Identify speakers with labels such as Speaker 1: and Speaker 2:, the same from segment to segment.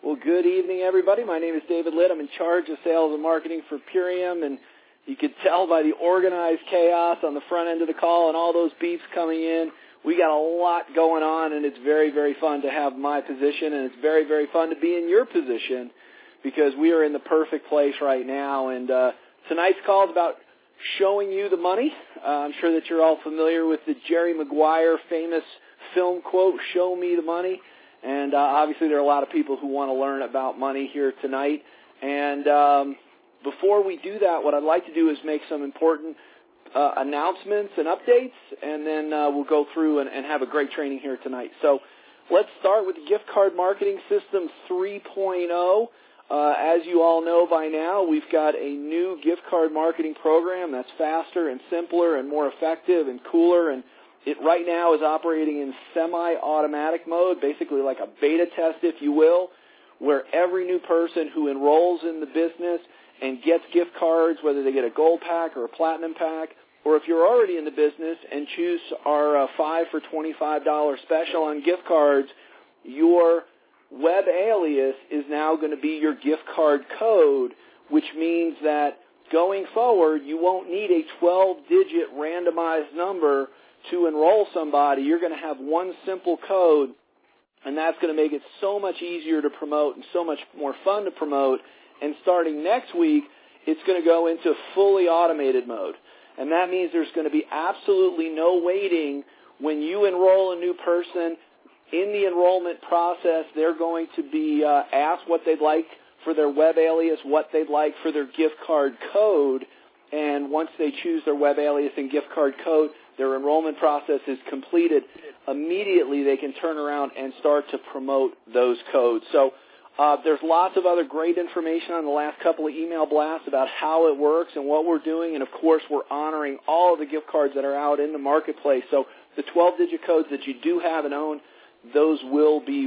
Speaker 1: Well, good evening, everybody. My name is David Litt. I'm in charge of sales and marketing for Purium, and you could tell by the organized chaos on the front end of the call and all those beeps coming in, we got a lot going on, and it's very, very fun to have my position, and it's very, very fun to be in your position because we are in the perfect place right now. And tonight's call is about showing you the money. I'm sure that you're all familiar with the Jerry Maguire famous film quote, "Show me the money." And obviously there are a lot of people who want to learn about money here tonight. And before we do that, what I'd like to do is make some important announcements and updates, and then we'll go through and have a great training here tonight. So let's start with the Gift Card Marketing System 3.0. As you all know by now, we've got a new gift card marketing program that's faster and simpler and more effective and cooler, and it right now is operating in semi-automatic mode, basically like a beta test, if you will, where every new person who enrolls in the business and gets gift cards, whether they get a gold pack or a platinum pack, or if you're already in the business and choose our 5 for $25 special on gift cards, your web alias is now going to be your gift card code, which means that going forward, you won't need a 12-digit randomized number to enroll somebody. You're going to have one simple code, and that's going to make it so much easier to promote and so much more fun to promote. And starting next week, it's going to go into fully automated mode. And that means there's going to be absolutely no waiting. When you enroll a new person, in the enrollment process, they're going to be asked what they'd like for their web alias, what they'd like for their gift card code. And once they choose their web alias and gift card code, their enrollment process is completed. Immediately, they can turn around and start to promote those codes. So there's lots of other great information on the last couple of email blasts about how it works and what we're doing. And, of course, we're honoring all of the gift cards that are out in the marketplace. So the 12-digit codes that you do have and own, those will be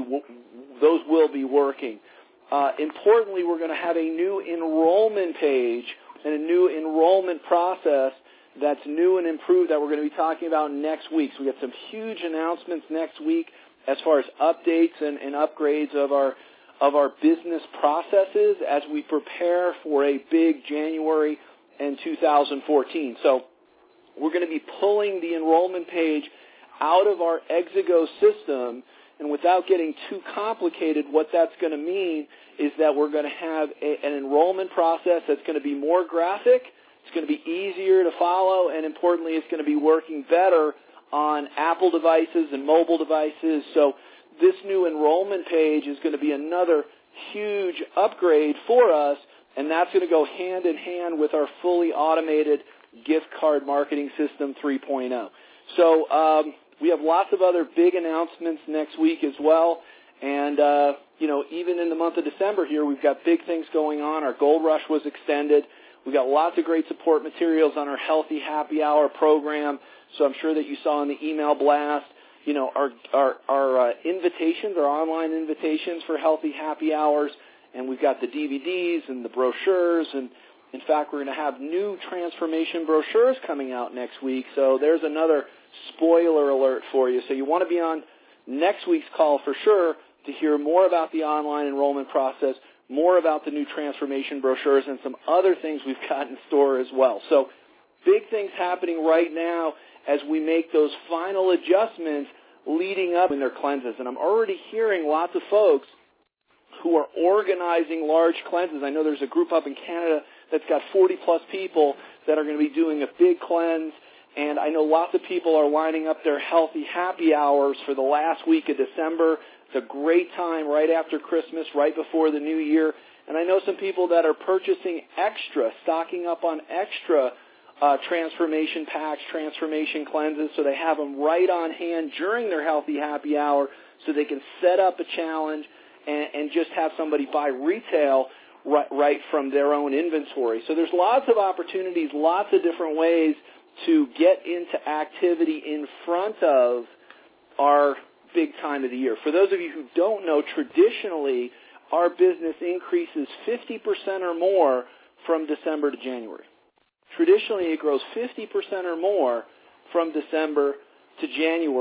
Speaker 1: working. Importantly, we're going to have a new enrollment page and a new enrollment process that's new and improved that we're going to be talking about next week. So we got some huge announcements next week as far as updates and upgrades of our business processes as we prepare for a big January in 2014. So we're going to be pulling the enrollment page out of our Exego system, and without getting too complicated, what that's going to mean is that we're going to have an enrollment process that's going to be more graphic, it's going to be easier to follow, and importantly, it's going to be working better on Apple devices and mobile devices. So this new enrollment page is going to be another huge upgrade for us, and that's going to go hand in hand with our fully automated Gift Card Marketing System 3.0. So we have lots of other big announcements next week as well. And, even in the month of December here, we've got big things going on. Our Gold Rush was extended. We've got lots of great support materials on our Healthy Happy Hour program. So I'm sure that you saw in the email blast, our invitations, our online invitations for Healthy Happy Hours. And we've got the DVDs and the brochures. And, in fact, we're going to have new transformation brochures coming out next week. So there's another spoiler alert for you. So you want to be on next week's call for sure to hear more about the online enrollment process, more about the new transformation brochures, and some other things we've got in store as well. So big things happening right now as we make those final adjustments leading up in their cleanses. And I'm already hearing lots of folks who are organizing large cleanses. I know there's a group up in Canada that's got 40-plus people that are going to be doing a big cleanse. And I know lots of people are lining up their Healthy Happy Hours for the last week of December. It's a great time right after Christmas, right before the New Year. And I know some people that are purchasing extra, stocking up on extra transformation packs, transformation cleanses, so they have them right on hand during their Healthy Happy Hour so they can set up a challenge and just have somebody buy retail right from their own inventory. So there's lots of opportunities, lots of different ways to get into activity in front of our big time of the year. For those of you who don't know, traditionally our business increases 50% or more from December to January. Traditionally it grows 50% or more from December to January,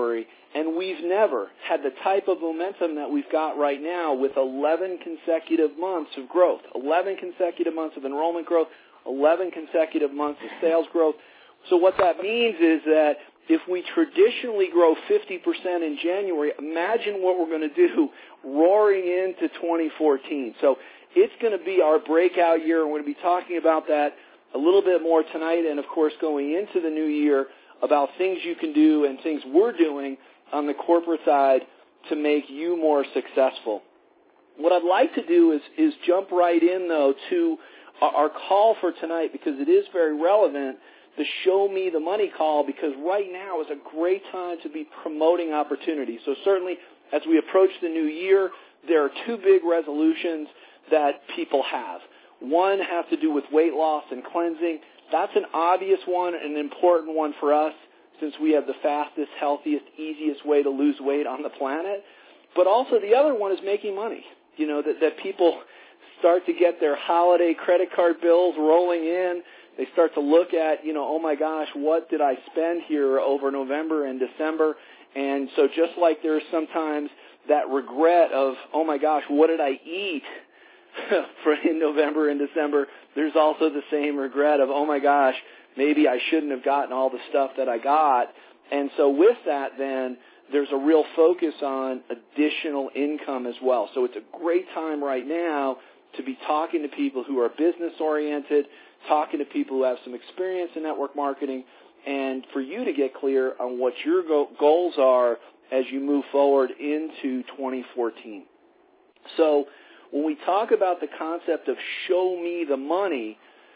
Speaker 1: And we've never had the type of momentum that we've got right now with 11 consecutive months of growth, 11 consecutive months of enrollment growth, 11 consecutive months of sales growth. So what that means is that if we traditionally grow 50% in January, imagine what we're going to do roaring into 2014. So it's going to be our breakout year. We're going to be talking about that a little bit more tonight, and, of course, going into the new year about things you can do and things we're doing on the corporate side to make you more successful. What I'd like to do is jump right in, though, to our call for tonight, because it is very relevant, the Show Me the Money call, because right now is a great time to be promoting opportunities. So certainly as we approach the new year, there are two big resolutions that people have. One has to do with weight loss and cleansing. That's an obvious one, an important one for us, since we have the fastest, healthiest, easiest way to lose weight on the planet. But also the other one is making money. You know, that people start to get their holiday credit card bills rolling in. They start to look at, you know, oh my gosh, what did I spend here over November and December? And so just like there's sometimes that regret of, oh my gosh, what did I eat for in November and December, there's also the same regret of, oh my gosh, maybe I shouldn't have gotten all the stuff that I got. And so with that, then, there's a real focus on additional income as well. So it's a great time right now to be talking to people who are business-oriented, talking to people who have some experience in network marketing, and for you to get clear on what your goals are as you move forward into 2014. So when we talk about the concept of show me the money,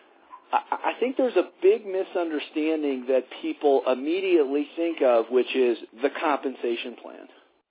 Speaker 1: I think there's a big misunderstanding that people immediately think of, which is the compensation plan.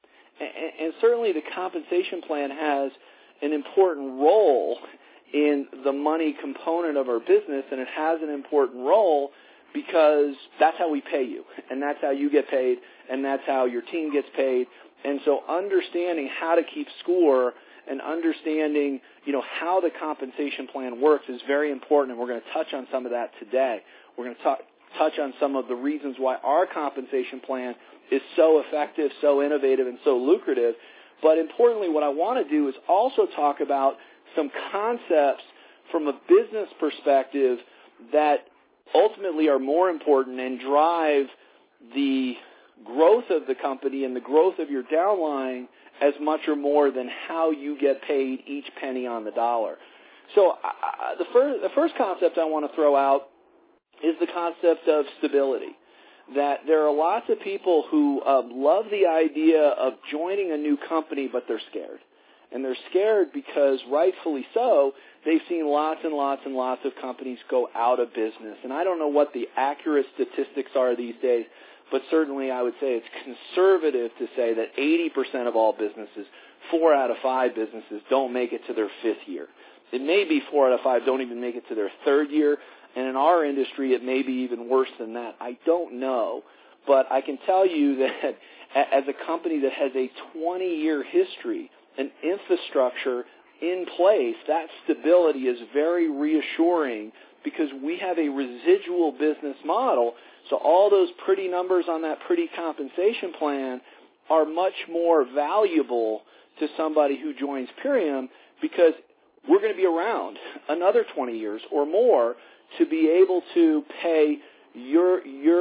Speaker 1: And certainly the compensation plan has an important role in the money component of our business, and it has an important role because that's how we pay you, and that's how you get paid, and that's how your team gets paid. And so understanding how to keep score and understanding, you know, how the compensation plan works is very important, and we're going to touch on some of that today. We're going to touch on some of the reasons why our compensation plan is so effective, so innovative, and so lucrative. But importantly, what I want to do is also talk about some concepts from a business perspective that ultimately are more important and drive the growth of the company and the growth of your downline as much or more than how you get paid each penny on the dollar. So the first concept I want to throw out is the concept of stability. That there are lots of people who love the idea of joining a new company, but they're scared. And they're scared because, rightfully so, they've seen lots and lots and lots of companies go out of business. And I don't know what the accurate statistics are these days, but certainly I would say it's conservative to say that 80% of all businesses, 4 out of 5 businesses, don't make it to their 5th year. It may be 4 out of 5 don't even make it to their 3rd year, and in our industry it may be even worse than that. I don't know, but I can tell you that as a company that has a 20-year history, an infrastructure in place, that stability is very reassuring because we have a residual business model. So all those pretty numbers on that pretty compensation plan are much more valuable to somebody who joins Purium because we're going to be around another 20 years or more to be able to pay your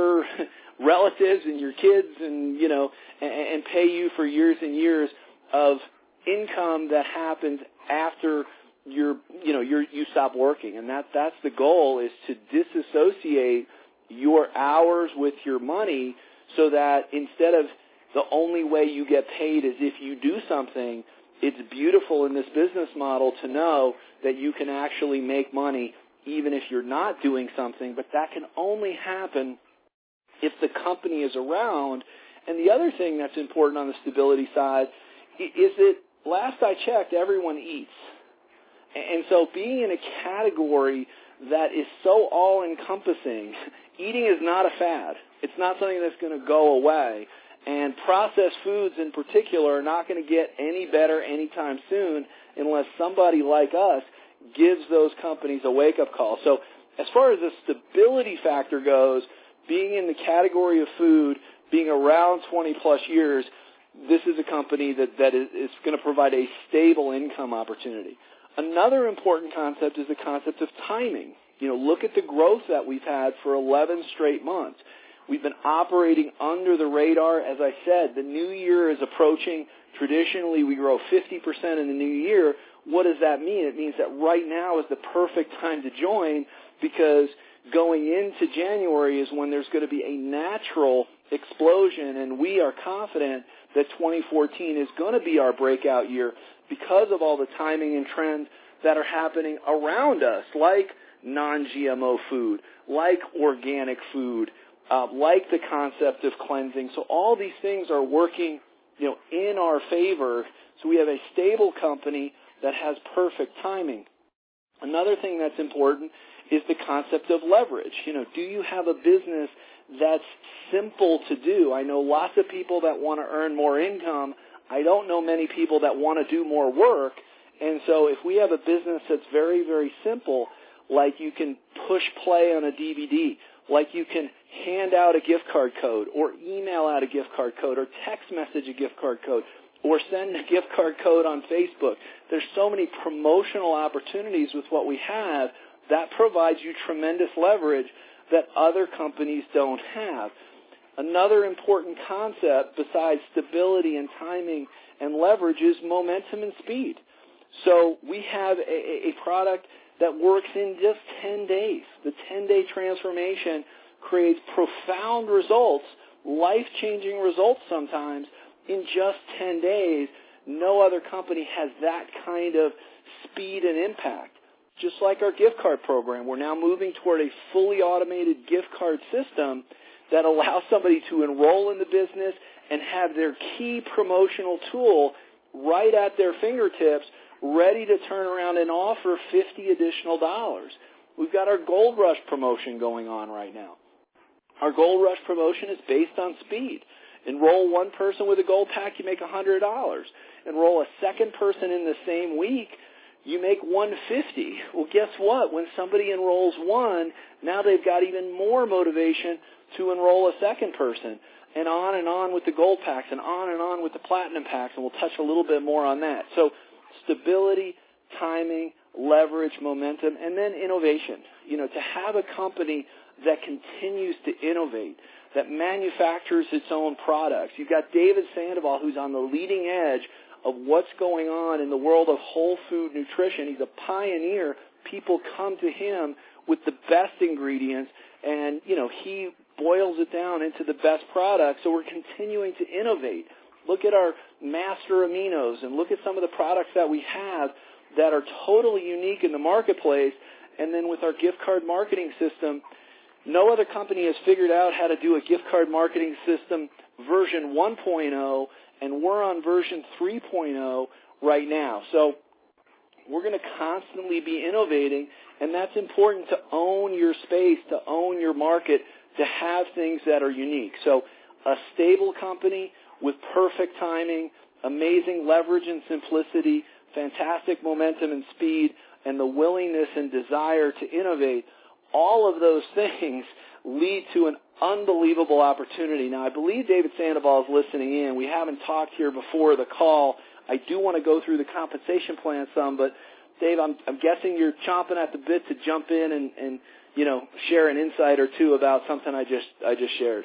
Speaker 1: relatives and your kids and, you know, and pay you for years and years of income that happens after you stop working. And that's the goal, is to disassociate your hours with your money so that instead of the only way you get paid is if you do something, it's beautiful in this business model to know that you can actually make money even if you're not doing something, but that can only happen if the company is around. And the other thing that's important on the stability side is that last I checked, everyone eats. And so being in a category that is so all-encompassing, eating is not a fad. It's not something that's going to go away. And processed foods in particular are not going to get any better anytime soon unless somebody like us gives those companies a wake-up call. So as far as the stability factor goes, being in the category of food being around 20-plus years, this is a company that is going to provide a stable income opportunity. Another important concept is the concept of timing. Look at the growth that we've had for 11 straight months. We've been operating under the radar. As I said, the new year is approaching. Traditionally, we grow 50% in the new year. What does that mean? It means that right now is the perfect time to join, because going into January is when there's going to be a natural explosion, and we are confident that 2014 is going to be our breakout year because of all the timing and trends that are happening around us, like non-GMO food, like organic food, like the concept of cleansing. So all these things are working, in our favor. So we have a stable company that has perfect timing. Another thing that's important is the concept of leverage. Do you have a business that's simple to do? I know lots of people that want to earn more income. I don't know many people that want to do more work. And so if we have a business that's very, very simple, like you can push play on a DVD, like you can hand out a gift card code or email out a gift card code or text message a gift card code or send a gift card code on Facebook. There's so many promotional opportunities with what we have that provides you tremendous leverage that other companies don't have. Another important concept besides stability and timing and leverage is momentum and speed. So we have a product that works in just 10 days. The 10-day transformation creates profound results, life-changing results sometimes, in just 10 days. No other company has that kind of speed and impact. Just like our gift card program, we're now moving toward a fully automated gift card system that allows somebody to enroll in the business and have their key promotional tool right at their fingertips, ready to turn around and offer $50 additional. We've got our Gold Rush promotion going on right now. Our Gold Rush promotion is based on speed. Enroll one person with a gold pack, you make $100. Enroll a second person in the same week, you make $150. Well, guess what? When somebody enrolls one, now they've got even more motivation to enroll a second person, and on with the gold packs, and on with the platinum packs, and we'll touch a little bit more on that. So stability, timing, leverage, momentum, and then innovation. To have a company that continues to innovate, that manufactures its own products. You've got David Sandoval, who's on the leading edge of what's going on in the world of whole food nutrition. He's a pioneer. People come to him with the best ingredients, and, he boils it down into the best products. So we're continuing to innovate. Look at our master aminos and look at some of the products that we have that are totally unique in the marketplace. And then with our gift card marketing system, no other company has figured out how to do a gift card marketing system version 1.0, and we're on version 3.0 right now. So we're going to constantly be innovating, and that's important to own your space, to own your market, to have things that are unique. So a stable company with perfect timing, amazing leverage and simplicity, fantastic momentum and speed, and the willingness and desire to innovate, all of those things lead to an unbelievable opportunity. Now, I believe David Sandoval is listening in. We haven't talked here before the call. I do want to go through the compensation plan some, but Dave, I'm guessing you're chomping at the bit to jump in and share an insight or two about something I just shared.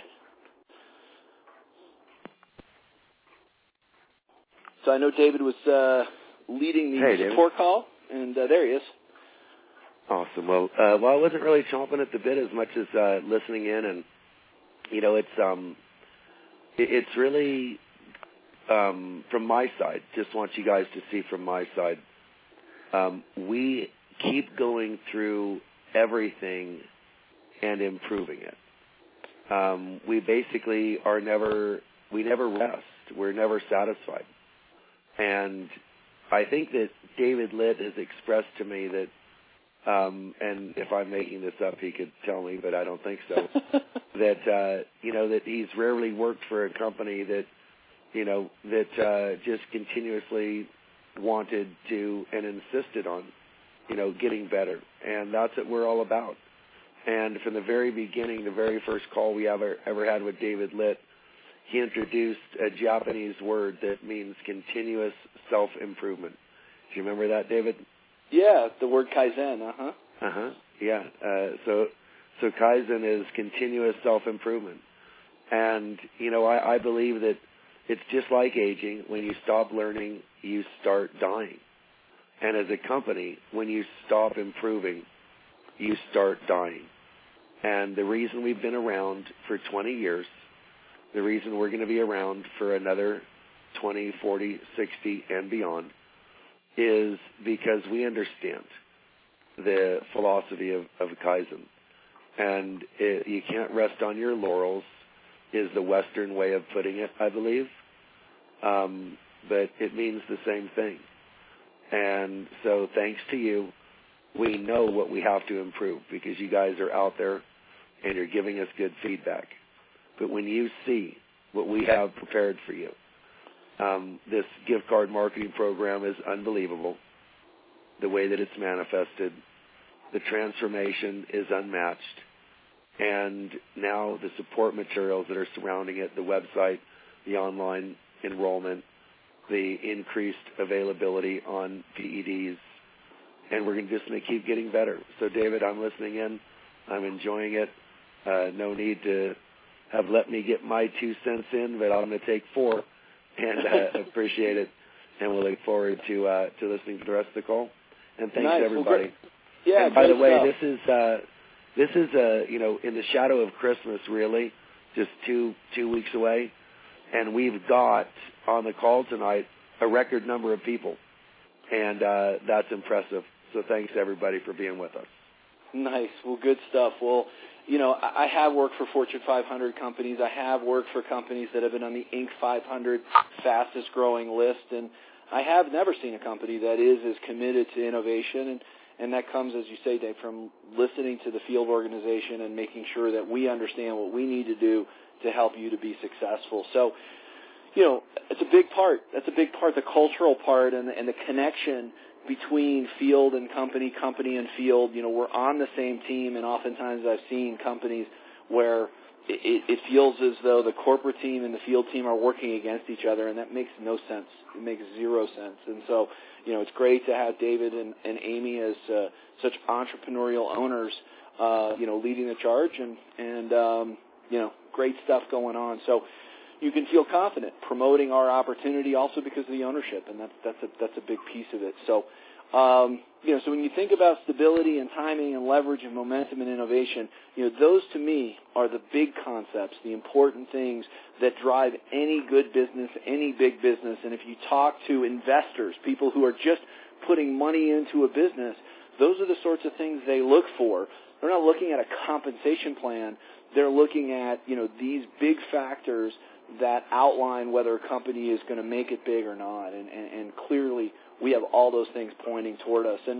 Speaker 1: So I know David was leading the support call, and there he is.
Speaker 2: Awesome. Well, I wasn't really chomping at the bit as much as listening in, and it's really from my side. Just want you guys to see from my side. We keep going through everything and improving it. We basically we never rest. We're never satisfied. And I think that David Litt has expressed to me that, and if I'm making this up, he could tell me, but I don't think so, that he's rarely worked for a company that just continuously wanted to and insisted on, getting better. And that's what we're all about. And from the very beginning, the very first call we ever had with David Litt, he introduced a Japanese word that means continuous self-improvement. Do you remember that, David?
Speaker 1: Yeah, the word Kaizen,
Speaker 2: Yeah. So Kaizen is continuous self-improvement. And, I believe that it's just like aging. When you stop learning, you start dying. And as a company, when you stop improving, you start dying. And the reason we've been around for 20 years, the reason we're going to be around for another 20, 40, 60, and beyond is because we understand the philosophy of Kaizen. And you can't rest on your laurels is the Western way of putting it, I believe. But it means the same thing. And so thanks to you, we know what we have to improve because you guys are out there and you're giving us good feedback. But when you see what we have prepared for you, this gift card marketing program is unbelievable. The way that it's manifested, the transformation is unmatched. And now the support materials that are surrounding it, the website, the online enrollment, the increased availability on PEDs, and we're just going to keep getting better. So, David, I'm listening in. I'm enjoying it. No need to have let me get my 2 cents in, but I'm going to take 4 and appreciate it. And we'll look forward to listening to the rest of the call. And thanks, everybody.
Speaker 1: Well,
Speaker 2: and by the way, this is in the shadow of Christmas, really, just two weeks away. And we've got on the call tonight a record number of people. And that's impressive. So thanks, everybody, for being with us.
Speaker 1: Nice. Well, good stuff. Well, I have worked for Fortune 500 companies. I have worked for companies that have been on the Inc. 500 fastest growing list. And I have never seen a company that is as committed to innovation. And that comes, as you say, Dave, from listening to the field organization and making sure that we understand what we need to do to help you to be successful. So, it's a big part. That's a big part, the cultural part and the connection between field and company and field. We're on the same team, and oftentimes I've seen companies where it feels as though the corporate team and the field team are working against each other, and that makes no sense. It makes zero sense. And so, it's great to have David and Amy as such entrepreneurial owners, leading the charge and great stuff going on. So you can feel confident promoting our opportunity also because of the ownership, and that's a big piece of it. So, so when you think about stability and timing and leverage and momentum and innovation, those to me are the big concepts, the important things that drive any good business, any big business. And if you talk to investors, people who are just putting money into a business, those are the sorts of things they look for. They're not looking at a compensation plan. They're looking at, these big factors that outline whether a company is going to make it big or not. And clearly we have all those things pointing toward us. And,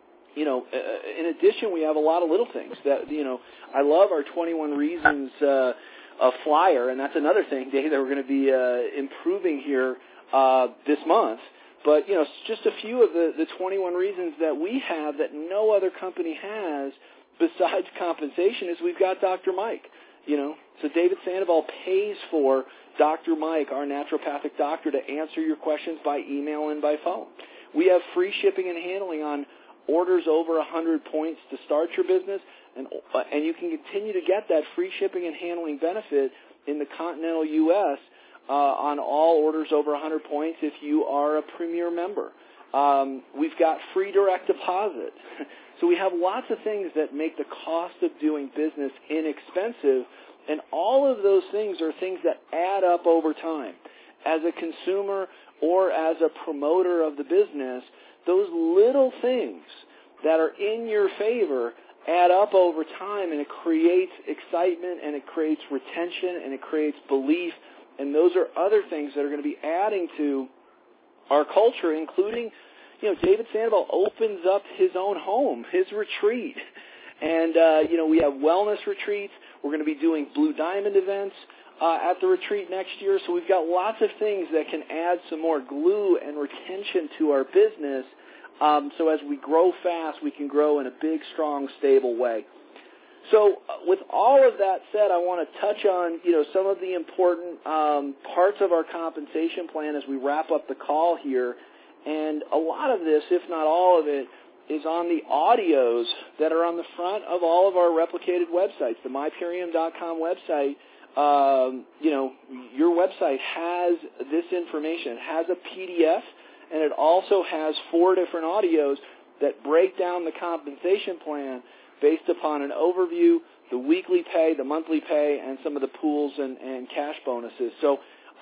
Speaker 1: in addition, we have a lot of little things that, I love our 21 Reasons flyer, and that's another thing, Dave, that we're going to be improving here this month. But, just a few of the 21 reasons that we have that no other company has besides compensation is we've got Dr. Mike. So David Sandoval pays for Dr. Mike, our naturopathic doctor, to answer your questions by email and by phone. We have free shipping and handling on orders over 100 points to start your business, and you can continue to get that free shipping and handling benefit in the continental U.S. On all orders over 100 points if you are a premier member. We've got free direct deposit. So we have lots of things that make the cost of doing business inexpensive, and all of those things are things that add up over time. As a consumer or as a promoter of the business, those little things that are in your favor add up over time, and it creates excitement, and it creates retention, and it creates belief, and those are other things that are going to be adding to our culture, including, David Sandoval opens up his own home, his retreat. And, we have wellness retreats. We're going to be doing Blue Diamond events at the retreat next year. So we've got lots of things that can add some more glue and retention to our business. So as we grow fast, we can grow in a big, strong, stable way. So with all of that said, I want to touch on, some of the important parts of our compensation plan as we wrap up the call here. And a lot of this, if not all of it, is on the audios that are on the front of all of our replicated websites. The mypurium.com website, your website has this information. It has a PDF, and it also has 4 different audios that break down the compensation plan based upon an overview, the weekly pay, the monthly pay, and some of the pools and cash bonuses. So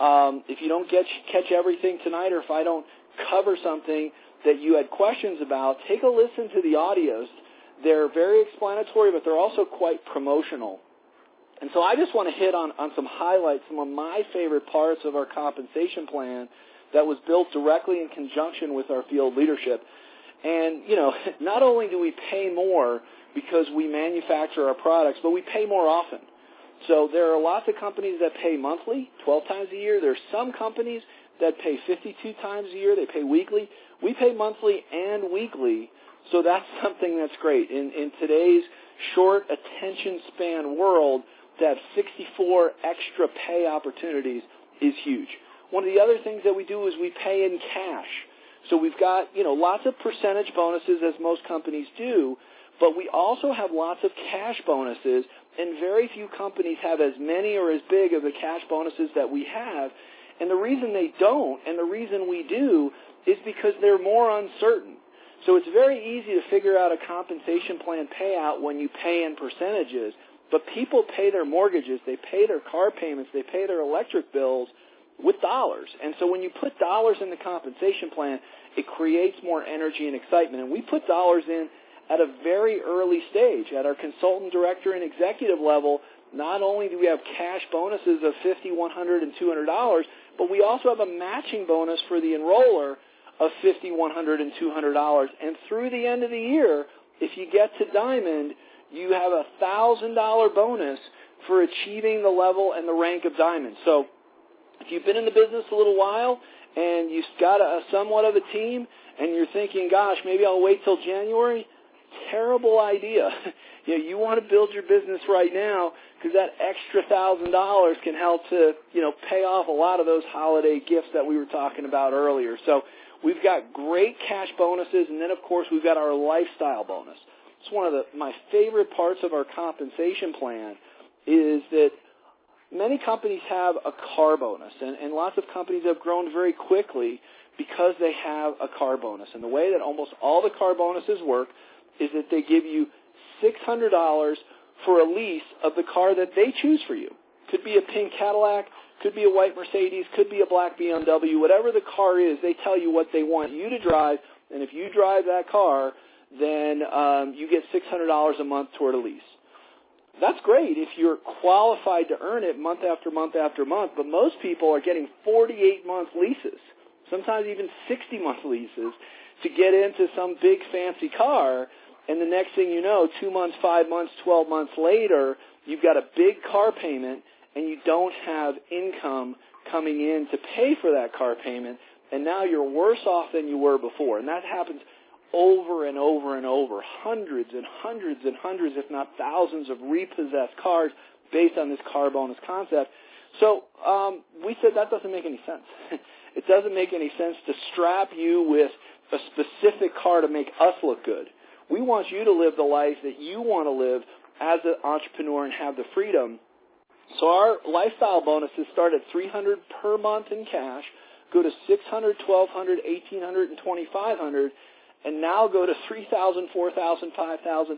Speaker 1: if you don't catch everything tonight, or if I don't cover something that you had questions about, take a listen to the audios. They're very explanatory, but they're also quite promotional. And so I just want to hit on some highlights, some of my favorite parts of our compensation plan that was built directly in conjunction with our field leadership. And, not only do we pay more because we manufacture our products, but we pay more often. So there are lots of companies that pay monthly, 12 times a year. There are some companies that pay 52 times a year. They pay weekly. We pay monthly and weekly, so that's something that's great. In today's short attention span world, to have 64 extra pay opportunities is huge. One of the other things that we do is we pay in cash. So we've got, lots of percentage bonuses, as most companies do, but we also have lots of cash bonuses, and very few companies have as many or as big of the cash bonuses that we have. And the reason they don't, and the reason we do, is because they're more uncertain. So it's very easy to figure out a compensation plan payout when you pay in percentages, but people pay their mortgages, they pay their car payments, they pay their electric bills with dollars. And so when you put dollars in the compensation plan, it creates more energy and excitement. And we put dollars in at a very early stage. At our consultant, director, and executive level, not only do we have cash bonuses of $50, $100, and $200, but we also have a matching bonus for the enroller of $50, $100, and $200. And through the end of the year, if you get to Diamond, you have a $1,000 bonus for achieving the level and the rank of Diamond. So if you've been in the business a little while and you've got somewhat of a team and you're thinking, gosh, maybe I'll wait till January, terrible idea. You want to build your business right now because that extra $1,000 can help to, pay off a lot of those holiday gifts that we were talking about earlier. So we've got great cash bonuses, and then, of course, we've got our lifestyle bonus. It's one of my favorite parts of our compensation plan is that many companies have a car bonus, and lots of companies have grown very quickly because they have a car bonus. And the way that almost all the car bonuses work is that they give you $600 for a lease of the car that they choose for you. Could be a pink Cadillac, could be a white Mercedes, could be a black BMW, whatever the car is, they tell you what they want you to drive, and if you drive that car, then you get $600 a month toward a lease. That's great if you're qualified to earn it month after month after month, but most people are getting 48-month leases, sometimes even 60-month leases, to get into some big fancy car, and the next thing you know, 2 months, 5 months, 12 months later, you've got a big car payment, and you don't have income coming in to pay for that car payment, and now you're worse off than you were before. And that happens over and over and over, hundreds and hundreds and hundreds, if not thousands, of repossessed cars based on this car bonus concept. So we said that doesn't make any sense. It doesn't make any sense to strap you with a specific car to make us look good. We want you to live the life that you want to live as an entrepreneur and have the freedom. So our lifestyle bonuses start at $300 per month in cash, go to $600, $1,200, $1,800, and $2,500, and now go to $3,000, $4,000, $5,000,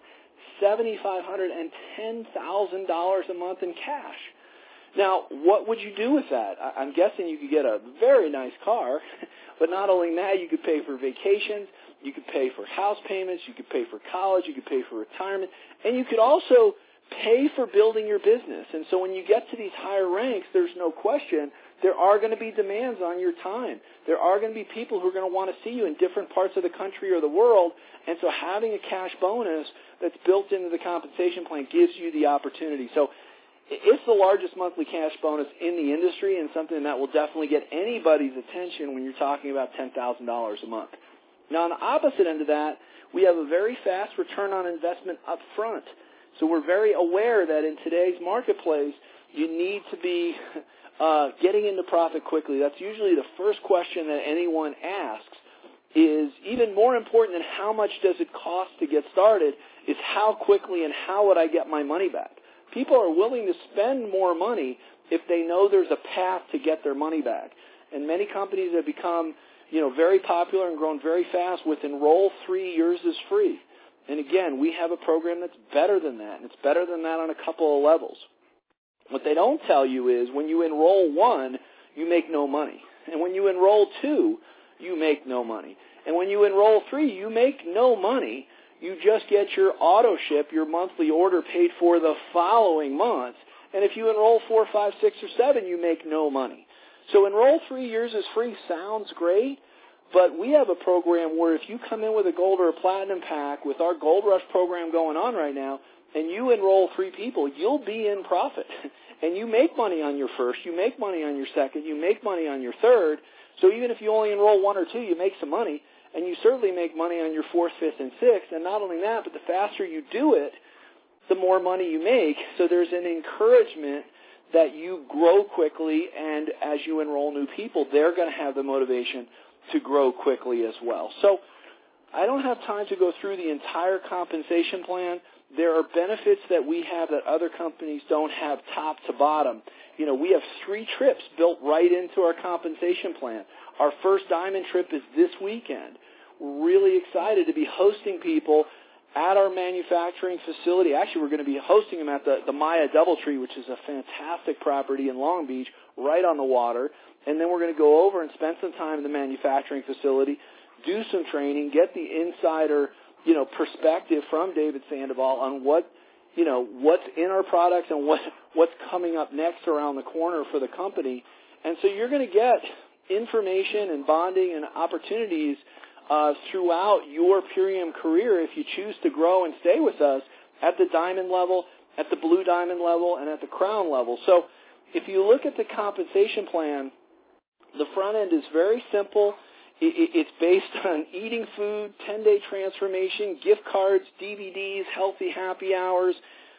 Speaker 1: $7,500, and $10,000 a month in cash. Now, what would you do with that? I'm guessing you could get a very nice car, but not only that, you could pay for vacations, you could pay for house payments, you could pay for college, you could pay for retirement, and you could also pay for building your business. And so when you get to these higher ranks, there's no question there are going to be demands on your time. There are going to be people who are going to want to see you in different parts of the country or the world, and so having a cash bonus that's built into the compensation plan gives you the opportunity. So it's the largest monthly cash bonus in the industry and something that will definitely get anybody's attention when you're talking about $10,000 a month. Now, on the opposite end of that, we have a very fast return on investment up front. So we're very aware that in today's marketplace, you need to be getting into profit quickly. That's usually the first question that anyone asks. Is even more important than how much does it cost to get started is how quickly and how would I get my money back. People are willing to spend more money if they know there's a path to get their money back. And many companies have become, very popular and grown very fast with Enroll 3 years is free. And again, we have a program that's better than that, and it's better than that on a couple of levels. What they don't tell you is when you enroll 1, you make no money. And when you enroll 2, you make no money. And when you enroll 3, you make no money. You just get your auto ship, your monthly order paid for the following month. And if you enroll 4, 5, 6, or 7, you make no money. So enroll 3 years is free sounds great, but we have a program where if you come in with a gold or a platinum pack with our Gold Rush program going on right now, and you enroll 3 people, you'll be in profit. And you make money on your first, you make money on your second, you make money on your third. So even if you only enroll 1 or 2, you make some money, and you certainly make money on your 4th, 5th, and 6th. And not only that, but the faster you do it, the more money you make. So there's an encouragement that you grow quickly, and as you enroll new people, they're going to have the motivation to grow quickly as well. So I don't have time to go through the entire compensation plan. There are benefits that we have that other companies don't have top to bottom. We have 3 trips built right into our compensation plan. Our first diamond trip is this weekend. We're really excited to be hosting people at our manufacturing facility. Actually, we're going to be hosting them at the Maya Doubletree, which is a fantastic property in Long Beach, right on the water. And then we're going to go over and spend some time in the manufacturing facility, do some training, get the insider, perspective from David Sandoval on what's in our products and what's coming up next around the corner for the company. And so you're going to get information and bonding and opportunities throughout your Purium career if you choose to grow and stay with us at the diamond level, at the blue diamond level, and at the crown level. So if you look at the compensation plan, the front end is very simple. It's based on eating food, 10-day transformation, gift cards, DVDs, healthy happy hours,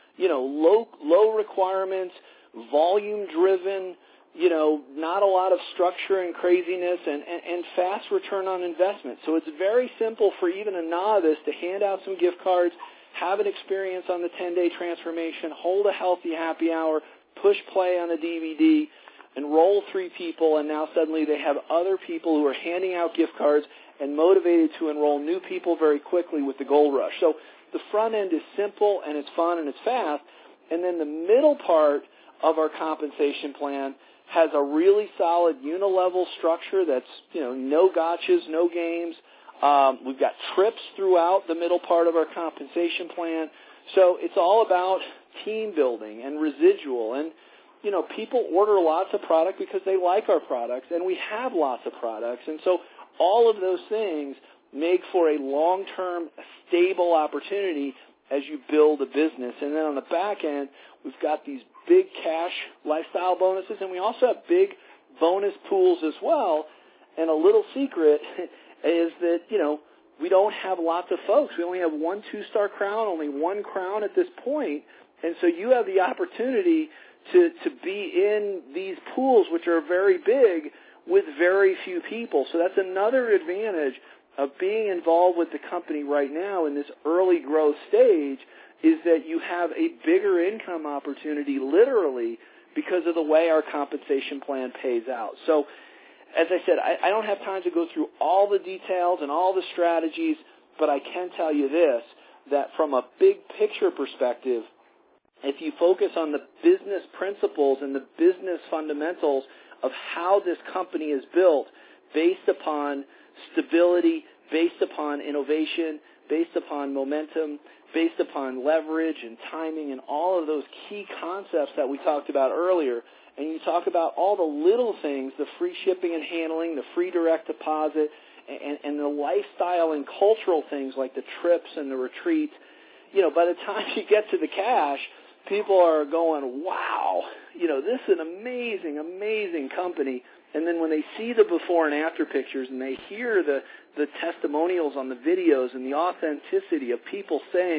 Speaker 1: low requirements, volume-driven, not a lot of structure and craziness, and fast return on investment. So it's very simple for even a novice to hand out some gift cards, have an experience on the 10-day transformation, hold a healthy happy hour, push play on the DVD, enroll 3 people, and now suddenly they have other people who are handing out gift cards and motivated to enroll new people very quickly with the Gold Rush. So the front end is simple, and it's fun, and it's fast. And then the middle part of our compensation plan has a really solid unilevel structure that's, no gotchas, no games. We've got trips throughout the middle part of our compensation plan. So it's all about team building and residual. And people order lots of product because they like our products, and we have lots of products. And so all of those things make for a long-term, stable opportunity as you build a business. And then on the back end, we've got these big cash lifestyle bonuses, and we also have big bonus pools as well. And a little secret is that, we don't have lots of folks. We only have 1 2-star crown, only 1 crown at this point. And so you have the opportunity to be in these pools, which are very big, with very few people. So that's another advantage of being involved with the company right now in this early growth stage, is that you have a bigger income opportunity, literally, because of the way our compensation plan pays out. So, as I said, I don't have time to go through all the details and all the strategies, but I can tell you this, that from a big picture perspective, if you focus on the business principles and the business fundamentals of how this company is built, based upon stability, based upon innovation, based upon momentum, based upon leverage and timing and all of those key concepts that we talked about earlier, and you talk about all the little things, the free shipping and handling, the free direct deposit, and the lifestyle and cultural things like the trips and the retreats, by the time you get to the cash, people are going, wow, this is an amazing, amazing company. And then when they see the before and after pictures and they hear the testimonials on the videos and the authenticity of people saying,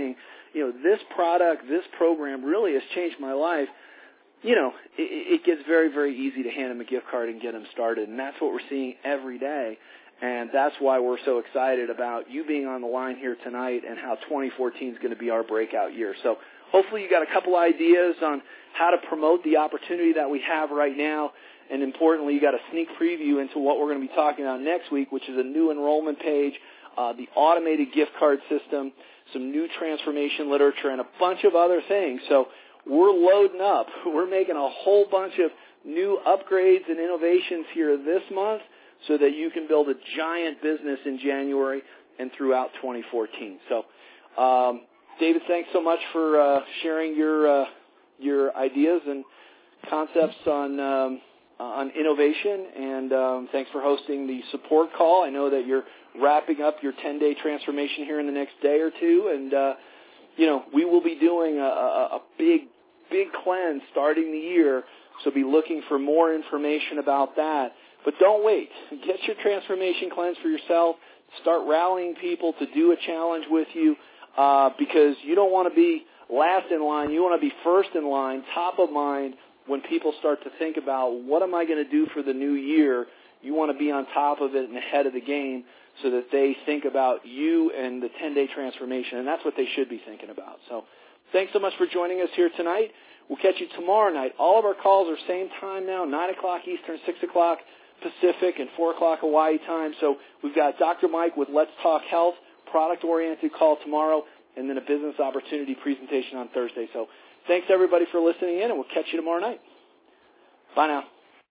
Speaker 1: this product, this program really has changed my life, it gets very, very easy to hand them a gift card and get them started. And that's what we're seeing every day. And that's why we're so excited about you being on the line here tonight and how 2014 is going to be our breakout year. So hopefully you got a couple ideas on how to promote the opportunity that we have right now. And importantly, you got a sneak preview into what we're going to be talking about next week, which is a new enrollment page, the automated gift card system, some new transformation literature, and a bunch of other things. So we're loading up. We're making a whole bunch of new upgrades and innovations here this month so that you can build a giant business in January and throughout 2014. So, David, thanks so much for sharing your ideas and concepts on innovation, and thanks for hosting the support call. I know that you're wrapping up your 10-day transformation here in the next day or two, and we will be doing a big cleanse starting the year, so be looking for more information about that. But don't wait. Get your transformation cleanse for yourself. Start rallying people to do a challenge with you, because you don't want to be last in line. You want to be first in line, top of mind when people start to think about what am I going to do for the new year. You want to be on top of it and ahead of the game so that they think about you and the 10-day transformation, and that's what they should be thinking about. So thanks so much for joining us here tonight. We'll catch you tomorrow night. All of our calls are same time now, 9 o'clock Eastern, 6 o'clock Pacific, and 4 o'clock Hawaii time. So we've got Dr. Mike with Let's Talk Health, product-oriented call tomorrow, and then a business opportunity presentation on Thursday. So thanks, everybody, for listening in, and we'll catch you tomorrow night. Bye now.